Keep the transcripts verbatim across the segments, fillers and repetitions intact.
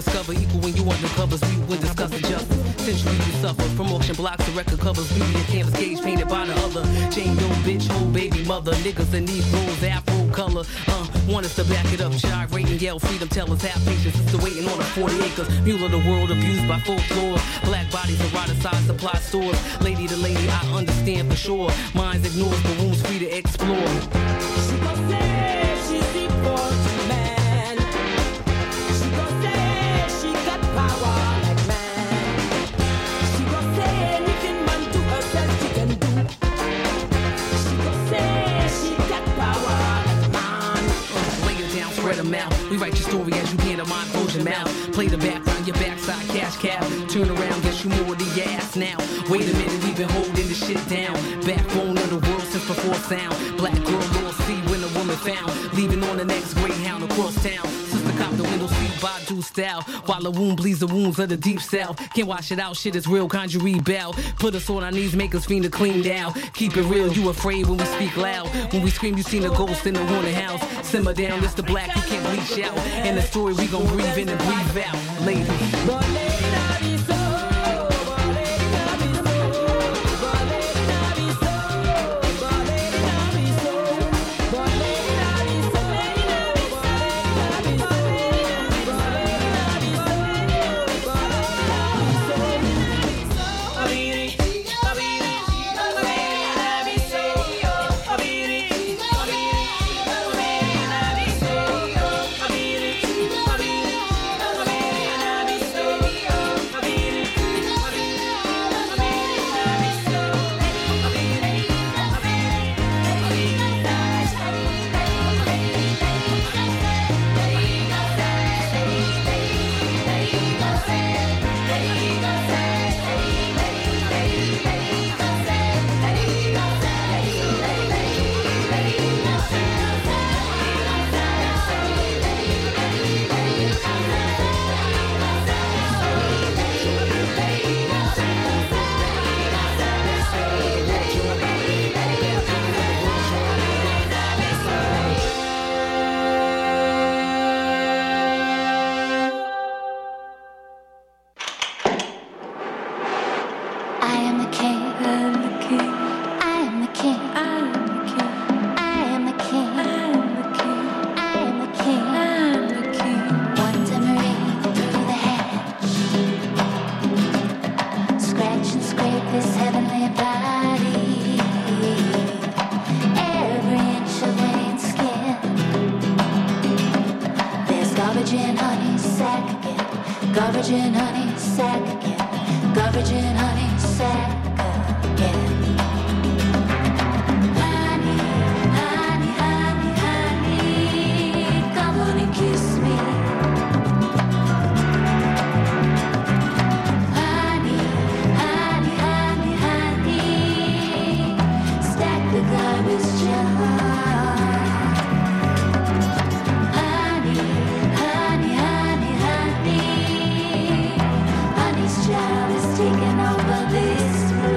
discover equal when you undercovers. We would discuss injustice. Centuries we suffer from auction blocks to record covers. Beauty and canvas cage painted by the other. Jane Doe, bitch, whole baby mother. Niggas and these rules, afro color. Uh, want us to back it up. Gyrate and yell freedom. Tell us have patience. Sister waiting on a forty acres. Mule of the world abused by folklore. Black bodies eroticized supply stores. Lady to lady, I understand for sure. Minds ignores the wounds free to explore. She gon' say she's equal to man. She gon' say she got power like man. She gon' say anything man to herself she can do. She gon' say she got power like man. Uh, lay it down, spread them out. We write your story as you hear the mind, close your mouth. Play the background, your backside, cash cow. Turn around, get you more than your ass now. Wait a minute, we've been holding this shit down. Backbone of the world since before sound. Black girl, Lord see when a woman found. Leaving on the next Greyhound across town. Sister cop the window seat, Badu style. While the wound bleeds the wounds of the deep south. Can't wash it out, shit is real, conjure rebel. Put us on our knees, make us fiend to clean down. Keep it real, you afraid when we speak loud. When we scream, you seen a ghost in the haunted house. Simmer down, it's the black, you can't bleach out. And the story we gon' breathe in and breathe out. Lady. But lady, not be so. But lady, not be so. But lady, not be so. But lady, not be so. But lady, not be so. Lady, not be so. But lady, not be so. But lady, not be so. But lady, not be so. Abiri, abiri, abiri, not be so. Abiri, abiri, abiri, not be so. Abiri, abiri, abiri, not be so. Abiri, I am the king. I am the king. I am the king. I am the king. I am the king. One tambourine through the hatch. Scratch and scrape this heavenly body. Every inch of vein skin. There's garbage in honey sack again. Garbage in honey sack again. Garbage in honey sack again. Honey, honey, honey, honey, come on and kiss me. Honey, honey, honey, honey, stack the garbage jar. Honey, honey, honey, honey, honey's job is taking over this room.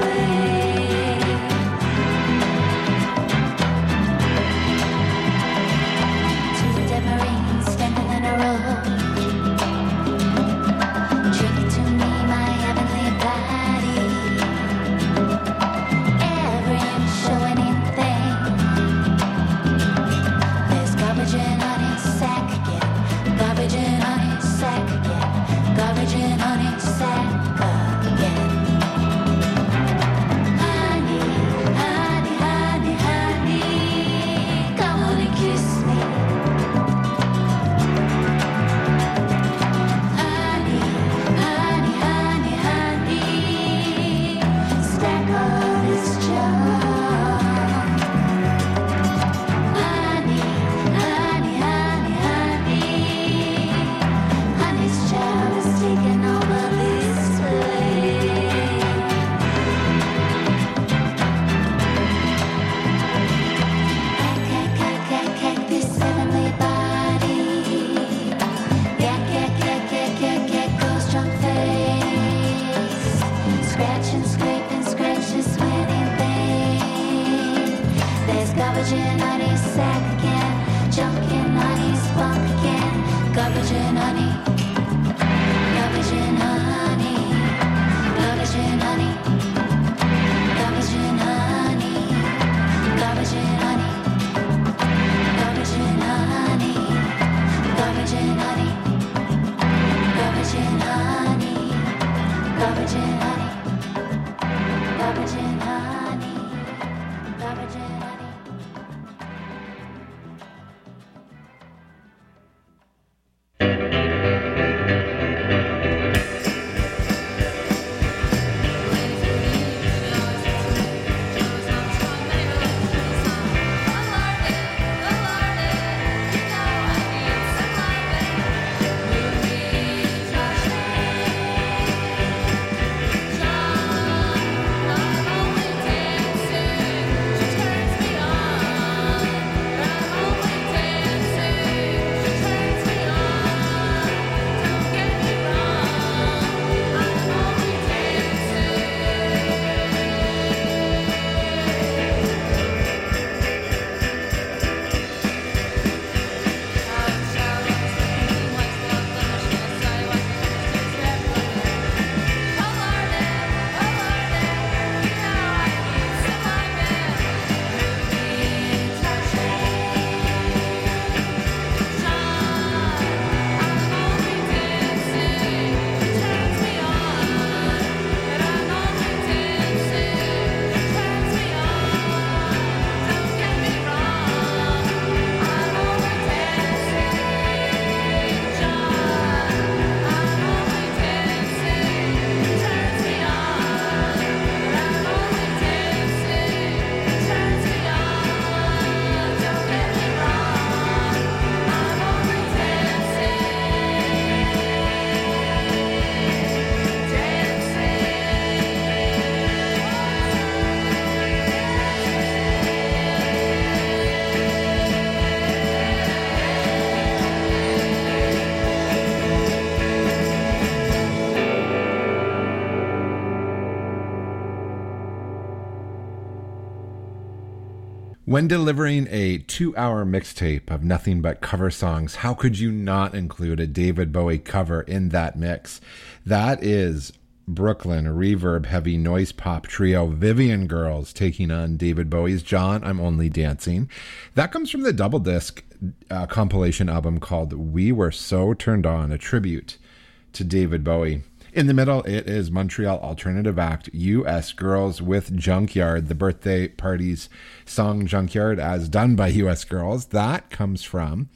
When delivering a two-hour mixtape of nothing but cover songs, how could you not include a David Bowie cover in that mix? That is Brooklyn reverb-heavy noise pop trio Vivian Girls taking on David Bowie's John, I'm Only Dancing. That comes from the double disc uh, compilation album called We Were So Turned On, a tribute to David Bowie. In the middle, it is Montreal alternative act U S Girls with Junkyard, the birthday party's song Junkyard, as done by U S Girls. That comes from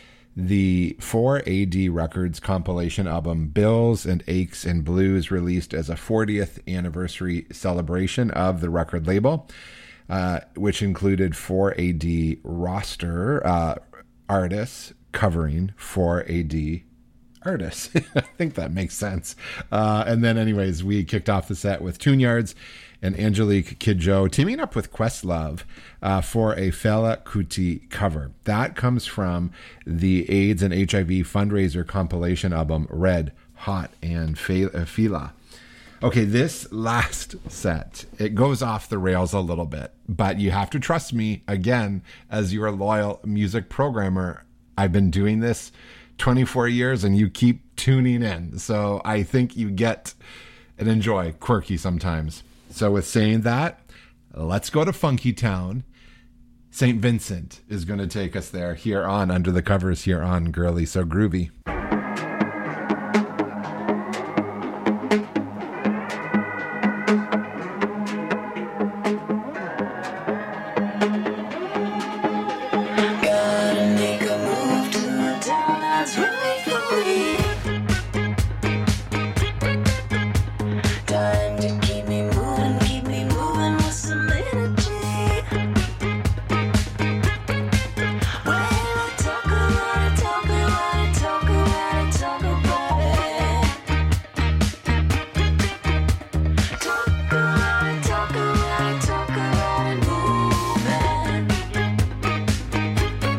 the four A D Records compilation album Bills and Aches and Blues, released as a fortieth anniversary celebration of the record label, uh, which included four A D roster uh, artists covering four A D artists. I think that makes sense. Uh, and then anyways, we kicked off the set with Tune-Yards and Angelique Kidjo teaming up with Questlove uh, for a Fela Kuti cover. That comes from the AIDS and H I V fundraiser compilation album Red, Hot, and Fela. Okay, this last set, it goes off the rails a little bit, but you have to trust me, again, as your loyal music programmer. I've been doing this twenty-four years and you keep tuning in. So I think you get and enjoy quirky sometimes. So with saying that, let's go to Funky Town. Saint Vincent is going to take us there here on Under the Covers here on Girly So Groovy. Talk about it, talk about it, moving.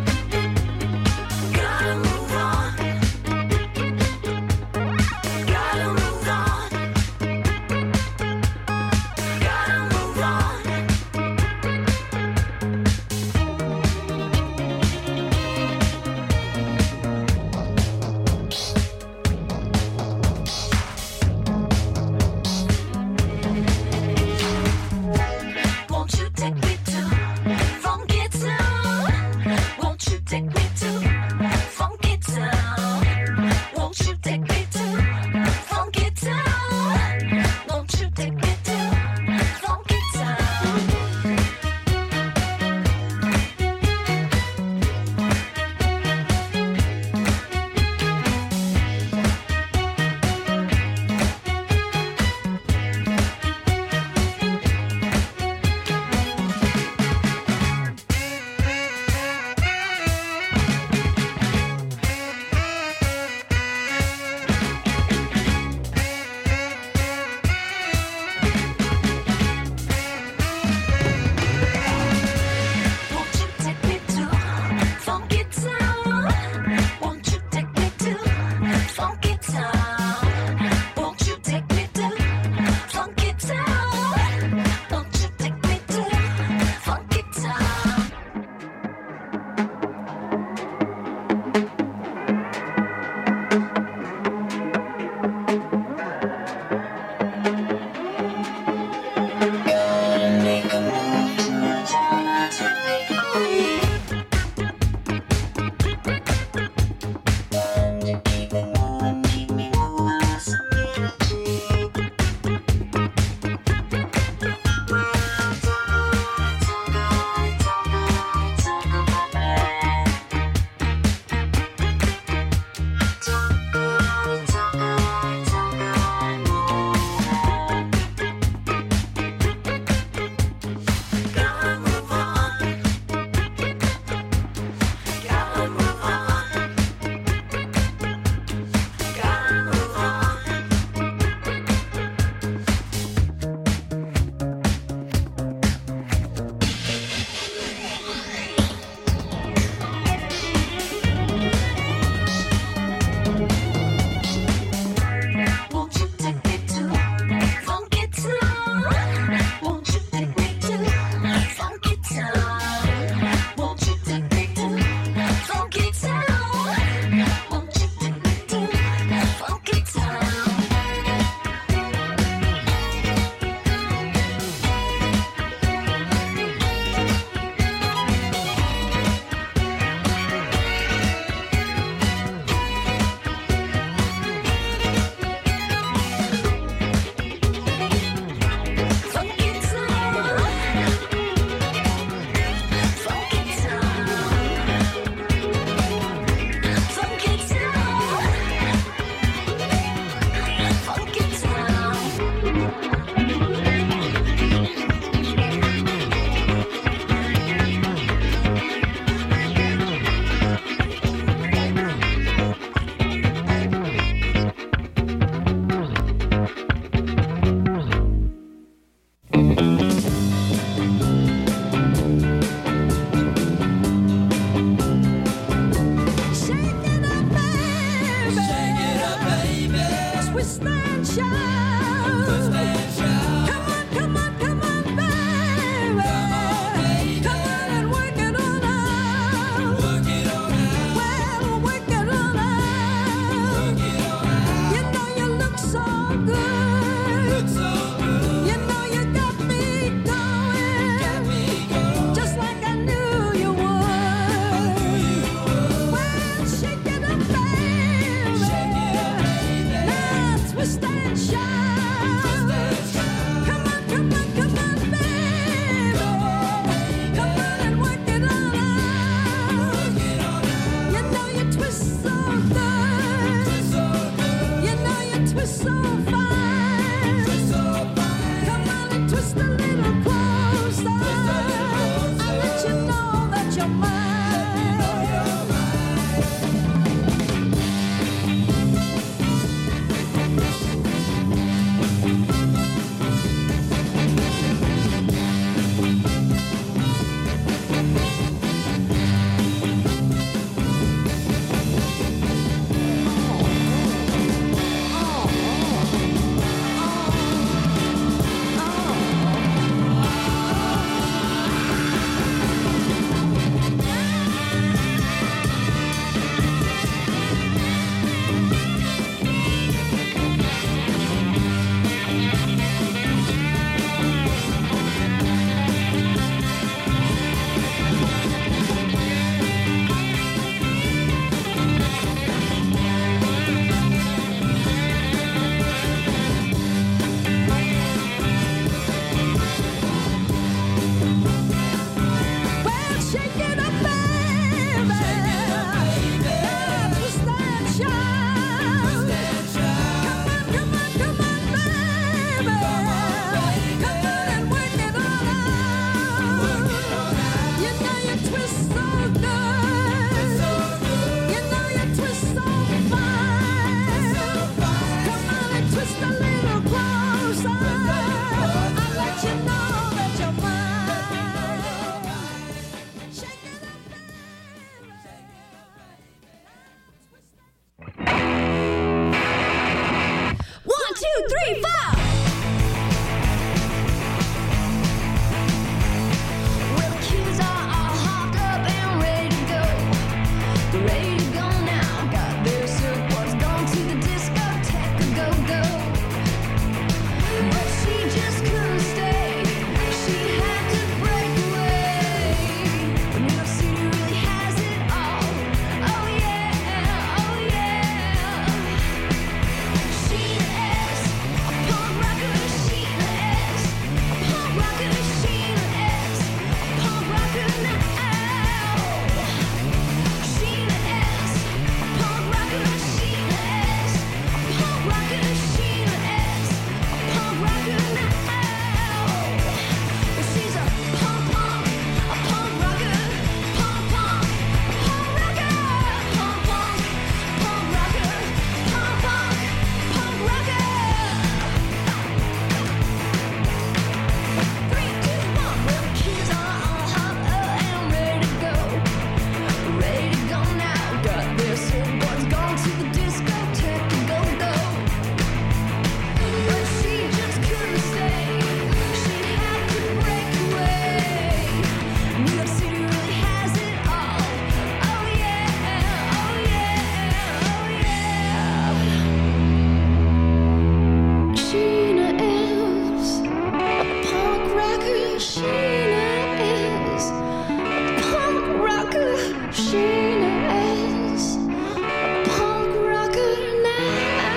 Sheena is a punk rocker now.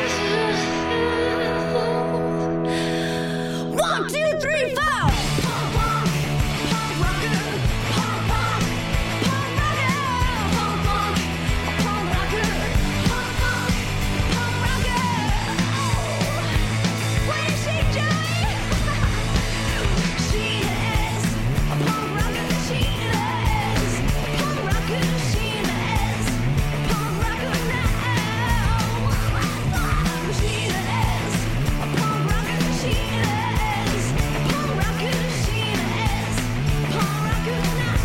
One, two, three, four. Punk rock, punk rocker, punk rock, punk rocker, punk rock, punk rocker, punk rock, punk rocker. What is she doing? She is a punk rocker. She is punk rocker. She is punk rocker now. She is a punk rocker. She is punk rocker. She is punk rocker now.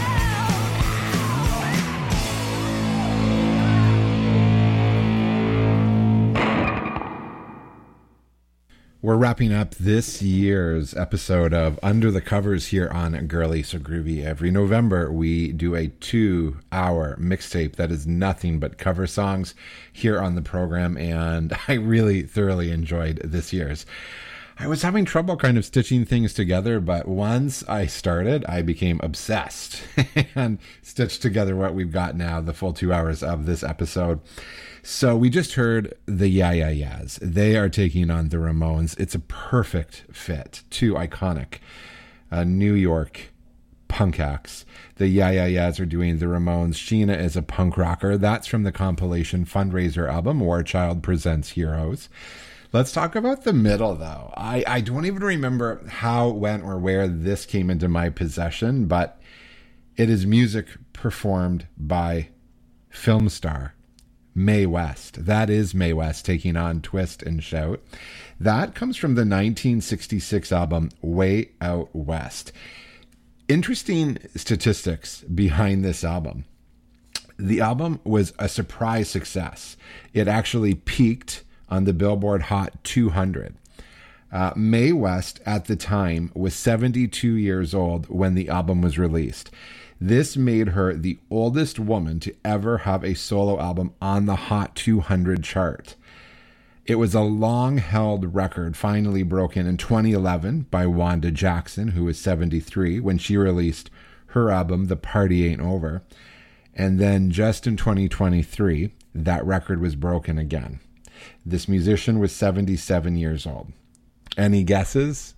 We're wrapping up this year's episode of Under the Covers here on Girly So Groovy. Every November, we do a two-hour mixtape that is nothing but cover songs here on the program, and I really thoroughly enjoyed this year's. I was having trouble kind of stitching things together, but once I started, I became obsessed and stitched together what we've got now, the full two hours of this episode. So we just heard the Yeah Yeah Yeahs. They are taking on the Ramones. It's a perfect fit. Two iconic uh, New York punk acts. The Yeah Yeah Yeahs are doing the Ramones. Sheena is a punk rocker. That's from the compilation Fundraiser album, War Child Presents Heroes. Let's talk about the middle, though. I, I don't even remember how, when, or where this came into my possession, but it is music performed by film star Mae West. That is Mae West taking on Twist and Shout. That comes from the nineteen sixty-six album Way Out West. Interesting statistics behind this album. The album was a surprise success. It actually peaked on the Billboard Hot two hundred. Uh, Mae West at the time was seventy-two years old when the album was released. This made her the oldest woman to ever have a solo album on the Hot two hundred chart. It was a long-held record finally broken in twenty eleven by Wanda Jackson, who was seventy-three, when she released her album, The Party Ain't Over. And then just in twenty twenty-three, that record was broken again. This musician was seventy-seven years old. Any guesses?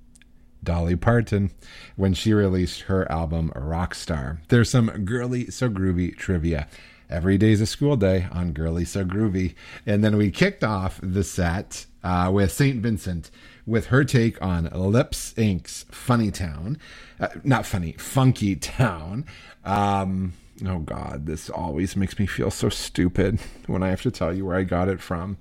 Dolly Parton, when she released her album Rockstar. There's some Girly So Groovy trivia. Every day's a school day on Girly So Groovy. And then we kicked off the set uh, with Saint Vincent with her take on Lips Incorporated's Funny Town. Uh, not funny, Funky Town. Um, oh God, this always makes me feel so stupid when I have to tell you where I got it from.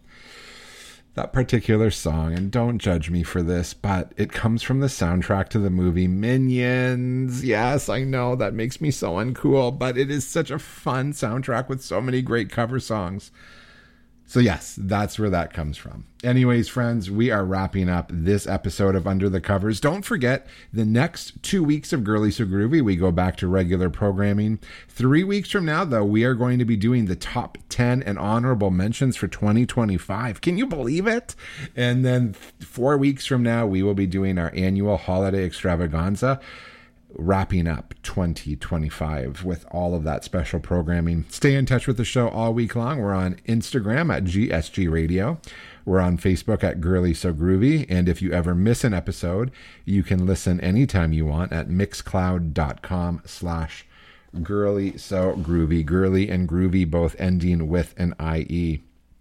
That particular song, and don't judge me for this, but it comes from the soundtrack to the movie Minions. Yes, I know that makes me so uncool, but it is such a fun soundtrack with so many great cover songs. So yes, that's where that comes from. Anyways, friends, we are wrapping up this episode of Under the Covers. Don't forget, the next two weeks of Girly So Groovy, we go back to regular programming. Three weeks from now, though, we are going to be doing the top ten and honorable mentions for twenty twenty-five. Can you believe it? And then four weeks from now, we will be doing our annual holiday extravaganza, wrapping up twenty twenty-five with all of that special programming. Stay in touch with the show all week long. We're on Instagram at G S G Radio. We're on Facebook at Girly So Groovy. And if you ever miss an episode, you can listen anytime you want at mixcloud.com slash Girly So Groovy. Girly and groovy both ending with an I E.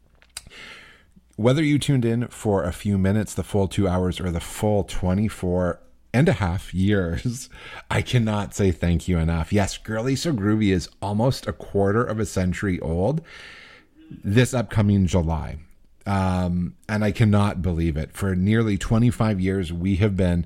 Whether you tuned in for a few minutes, the full two hours, or the full twenty-four and a half years, I cannot say thank you enough. Yes, Girly So Groovy is almost a quarter of a century old this upcoming July. Um, and I cannot believe it. For nearly twenty-five years, we have been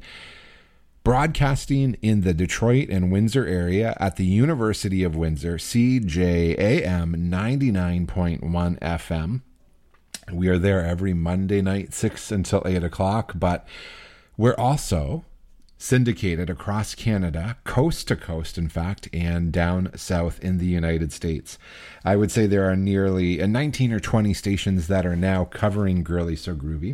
broadcasting in the Detroit and Windsor area at the University of Windsor, C J A M ninety-nine point one F M. We are there every Monday night, six until eight o'clock, but we're also syndicated across Canada, coast to coast, in fact, and down south in the United States. I would say there are nearly nineteen or twenty stations that are now covering Girly So Groovy.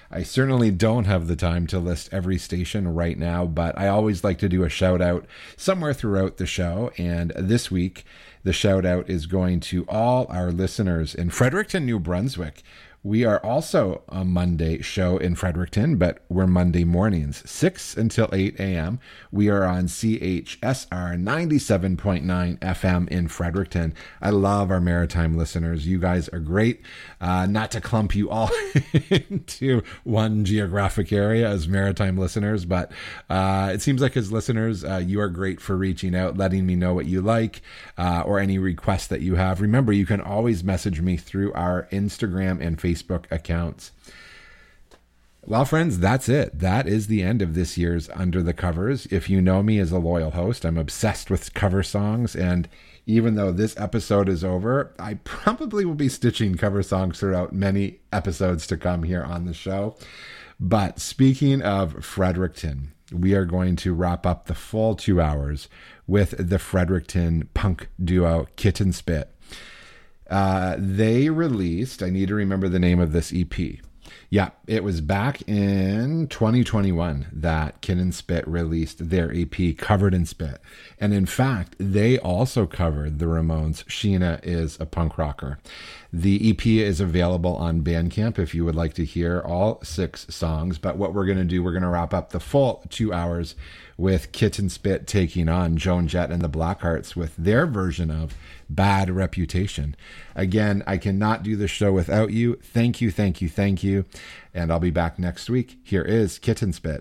I certainly don't have the time to list every station right now, but I always like to do a shout out somewhere throughout the show. And this week, the shout out is going to all our listeners in Fredericton, New Brunswick. We are also a Monday show in Fredericton, but we're Monday mornings, six until eight a.m. We are on C H S R ninety-seven point nine F M in Fredericton. I love our maritime listeners. You guys are great. Uh, not to clump you all into one geographic area as maritime listeners, but uh, it seems like as listeners, uh, you are great for reaching out, letting me know what you like, uh, or any requests that you have. Remember, you can always message me through our Instagram and Facebook Facebook accounts. Well, friends, that's it. That is the end of this year's Under the Covers. If you know me as a loyal host, I'm obsessed with cover songs, and even though this episode is over, I probably will be stitching cover songs throughout many episodes to come here on the show. But speaking of Fredericton, we are going to wrap up the full two hours with the Fredericton punk duo Kitten Spit. Uh, they released, I need to remember the name of this E P. Yeah, it was back in twenty twenty-one that Kitten Spit released their E P Covered in Spit. And in fact, they also covered the Ramones' Sheena is a Punk Rocker. The E P is available on Bandcamp if you would like to hear all six songs. But what we're going to do, we're going to wrap up the full two hours with Kitten Spit taking on Joan Jett and the Blackhearts with their version of Bad Reputation. Again, I cannot do the show without you. Thank you, thank you, thank you. And I'll be back next week. Here is Kitten Spit.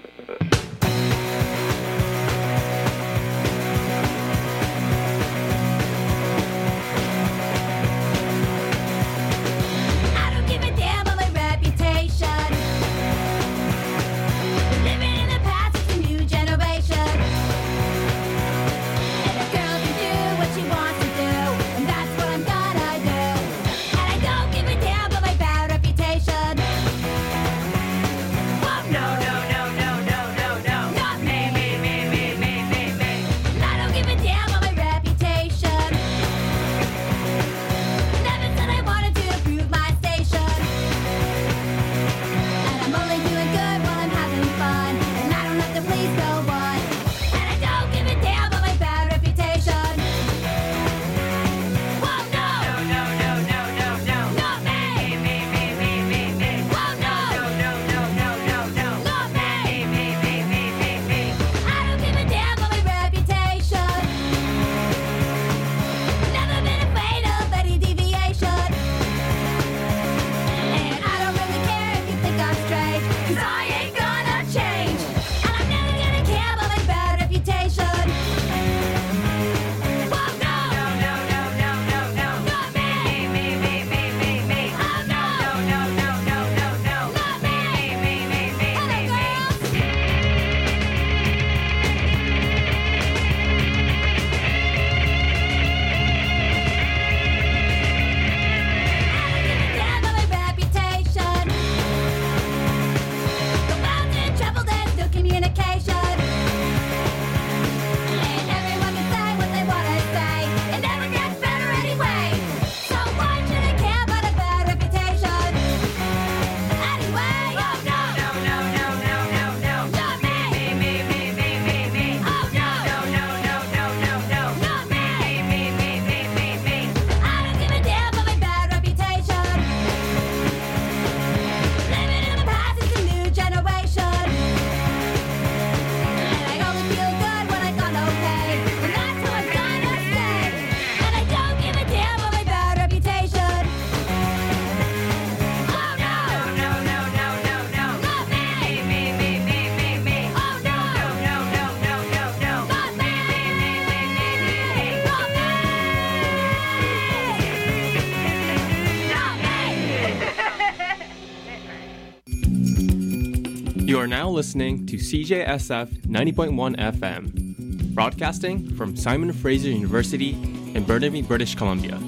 You are now listening to C J S F ninety point one F M, broadcasting from Simon Fraser University in Burnaby, British Columbia.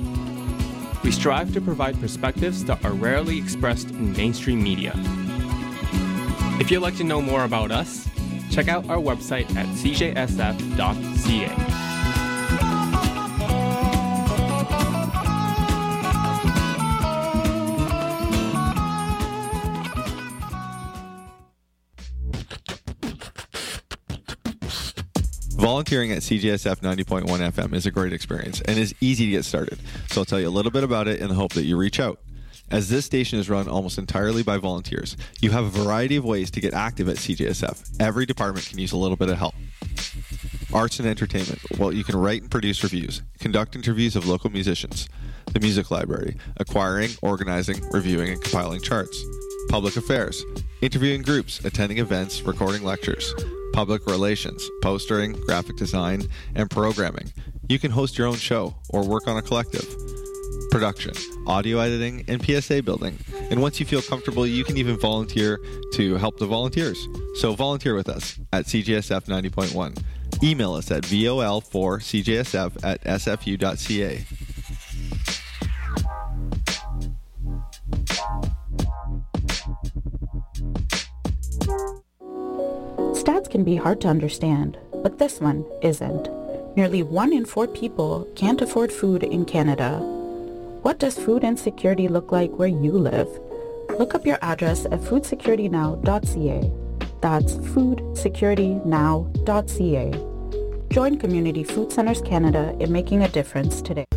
We strive to provide perspectives that are rarely expressed in mainstream media. If you'd like to know more about us, check out our website at c j s f dot c a. Volunteering at C J S F ninety point one F M is a great experience and is easy to get started, so I'll tell you a little bit about it in the hope that you reach out. As this station is run almost entirely by volunteers, you have a variety of ways to get active at C J S F. Every department can use a little bit of help. Arts and entertainment. Well, you can write and produce reviews, conduct interviews of local musicians. The music library. Acquiring, organizing, reviewing, and compiling charts. Public affairs. Interviewing groups, attending events, recording lectures. Public relations. Postering, graphic design, and programming. You can host your own show or work on a collective. Production, audio editing, and P S A building. And once you feel comfortable, you can even volunteer to help the volunteers. So volunteer with us at C J S F ninety point one. Email us at V O L four C J S F at S F U dot C A. Stats can be hard to understand, but this one isn't. Nearly one in four people can't afford food in Canada. What does food insecurity look like where you live? Look up your address at food security now dot C A. That's food security now dot C A. Join Community Food Centers Canada in making a difference today.